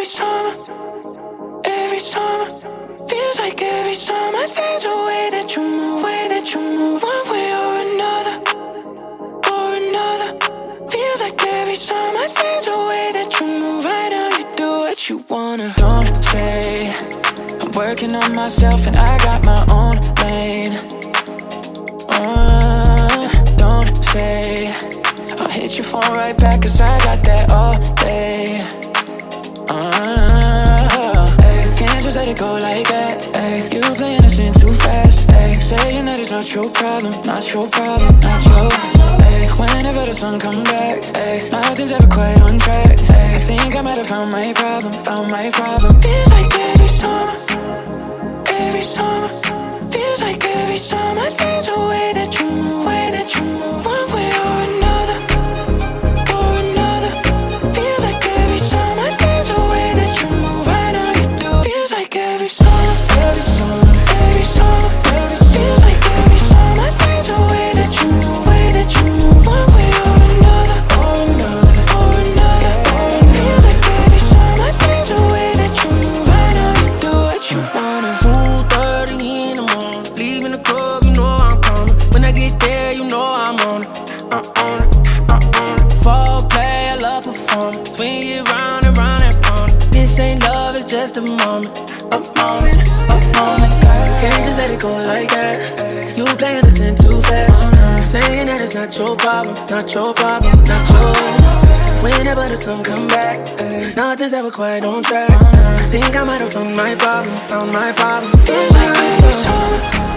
every summer. Feels like every summer. There's a way that you move, one way or another, Feels like every summer. There's a way that you move. I know you do what you wanna. Don't say I'm working on myself and I got my own lane. Don't say I'll hit your phone right back, 'cause I got that all day. Can't just let it go like that. You playing this in too fast. Saying that it's not your problem, not your problem, not your. Whenever the sun come back, nothing's ever quite on track. I think I might have found my problem, Feels like every summer, Feels like every summer. There's a way that you move, one way or another, Feels like every summer. There's a way that you move. I know you do. Feels like every summer, Feels like every summer. There's a way that you move, one way or another, Feels like every summer. There's a way that you move. I know you do what you wanna. 2:30 in the morning, leaving the club, you know I'm coming. When I get there, you know I'm on it. I'm on it. Foreplay, I love performing. Swing it round and round and round. This ain't love, it's just a moment. Can't just let it go like that. You playing this in too fast. Saying that it's not your problem, not your. Whenever the sun come back, nothing's ever quite on track. I think I might have found my problem, Feels like every summer,